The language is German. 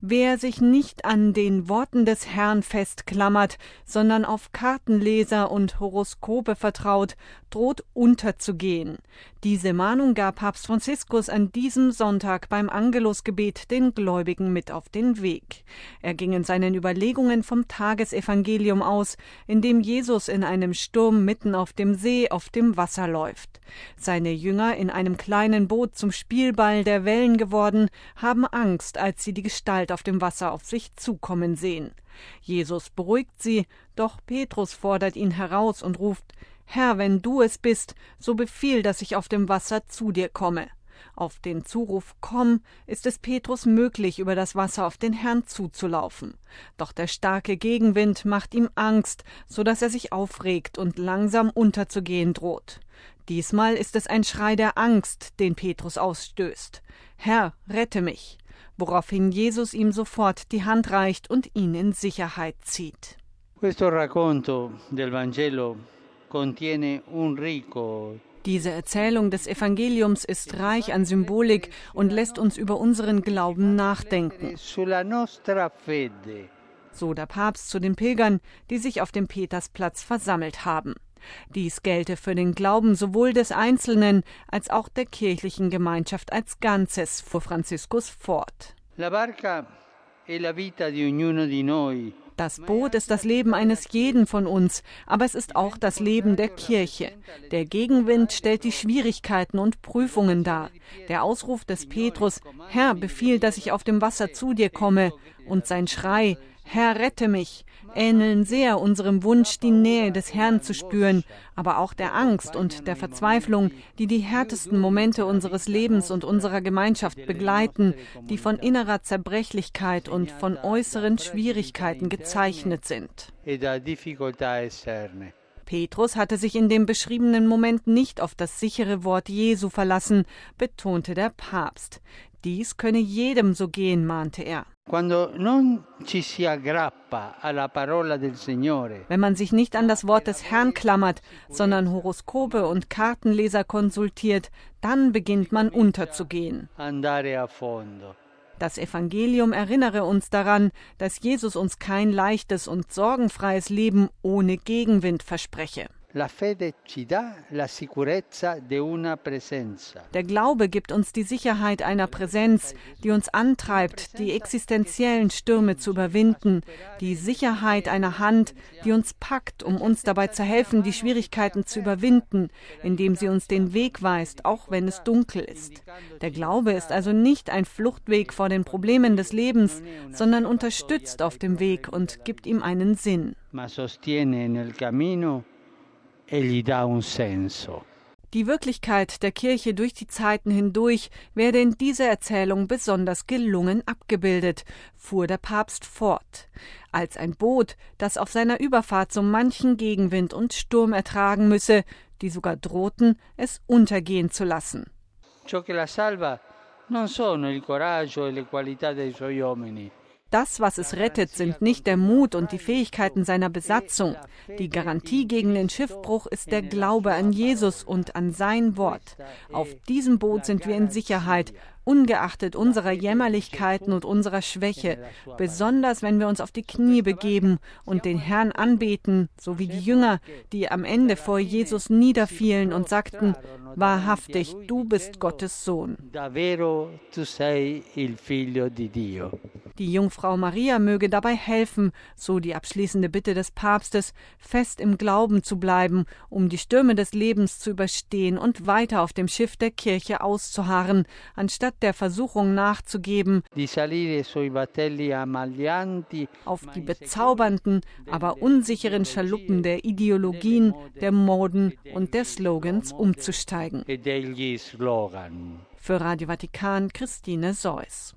Wer sich nicht an den Worten des Herrn festklammert, sondern auf Kartenleser und Horoskope vertraut, droht unterzugehen. Diese Mahnung gab Papst Franziskus an diesem Sonntag beim Angelusgebet den Gläubigen mit auf den Weg. Er ging in seinen Überlegungen vom Tagesevangelium aus, in dem Jesus in einem Sturm mitten auf dem See auf dem Wasser läuft. Seine Jünger, in einem kleinen Boot zum Spielball der Wellen geworden, haben Angst, als sie die Gestalt auf dem Wasser auf sich zukommen sehen. Jesus beruhigt sie, doch Petrus fordert ihn heraus und ruft: »Herr, wenn du es bist, so befiehl, dass ich auf dem Wasser zu dir komme.« Auf den Zuruf »Komm« ist es Petrus möglich, über das Wasser auf den Herrn zuzulaufen. Doch der starke Gegenwind macht ihm Angst, so dass er sich aufregt und langsam unterzugehen droht. Diesmal ist es ein Schrei der Angst, den Petrus ausstößt. »Herr, rette mich«, woraufhin Jesus ihm sofort die Hand reicht und ihn in Sicherheit zieht. Questo racconto del Vangelo contiene un rico. Diese Erzählung des Evangeliums ist reich an Symbolik und lässt uns über unseren Glauben nachdenken. So der Papst zu den Pilgern, die sich auf dem Petersplatz versammelt haben. Dies gelte für den Glauben sowohl des Einzelnen als auch der kirchlichen Gemeinschaft als Ganzes, fuhr Franziskus fort. La barca è la vita di ognuno di noi. Das Boot ist das Leben eines jeden von uns, aber es ist auch das Leben der Kirche. Der Gegenwind stellt die Schwierigkeiten und Prüfungen dar. Der Ausruf des Petrus, »Herr, befiehl, dass ich auf dem Wasser zu dir komme«, und sein Schrei, »Herr, rette mich«, ähneln sehr unserem Wunsch, die Nähe des Herrn zu spüren, aber auch der Angst und der Verzweiflung, die die härtesten Momente unseres Lebens und unserer Gemeinschaft begleiten, die von innerer Zerbrechlichkeit und von äußeren Schwierigkeiten gezeichnet sind. Petrus hatte sich in dem beschriebenen Moment nicht auf das sichere Wort Jesu verlassen, betonte der Papst. Dies könne jedem so gehen, mahnte er. Wenn man sich nicht an das Wort des Herrn klammert, sondern Horoskope und Kartenleser konsultiert, dann beginnt man unterzugehen. Das Evangelium erinnere uns daran, dass Jesus uns kein leichtes und sorgenfreies Leben ohne Gegenwind verspreche. Der Glaube gibt uns die Sicherheit einer Präsenz, die uns antreibt, die existenziellen Stürme zu überwinden, die Sicherheit einer Hand, die uns packt, um uns dabei zu helfen, die Schwierigkeiten zu überwinden, indem sie uns den Weg weist, auch wenn es dunkel ist. Der Glaube ist also nicht ein Fluchtweg vor den Problemen des Lebens, sondern unterstützt auf dem Weg und gibt ihm einen Sinn. Die Wirklichkeit der Kirche durch die Zeiten hindurch werde in dieser Erzählung besonders gelungen abgebildet, fuhr der Papst fort. Als ein Boot, das auf seiner Überfahrt so manchen Gegenwind und Sturm ertragen müsse, die sogar drohten, es untergehen zu lassen. Ciò che la salva non sono il coraggio e le qualità dei suoi uomini. Das, was es rettet, sind nicht der Mut und die Fähigkeiten seiner Besatzung. Die Garantie gegen den Schiffbruch ist der Glaube an Jesus und an sein Wort. Auf diesem Boot sind wir in Sicherheit, ungeachtet unserer Jämmerlichkeiten und unserer Schwäche, besonders wenn wir uns auf die Knie begeben und den Herrn anbeten, so wie die Jünger, die am Ende vor Jesus niederfielen und sagten: Wahrhaftig, du bist Gottes Sohn. Die Jungfrau Maria möge dabei helfen, so die abschließende Bitte des Papstes, fest im Glauben zu bleiben, um die Stürme des Lebens zu überstehen und weiter auf dem Schiff der Kirche auszuharren, anstatt der Versuchung nachzugeben, auf die bezaubernden, aber unsicheren Schaluppen der Ideologien, der Moden und der Slogans umzusteigen. Für Radio Vatikan, Christine Seuss.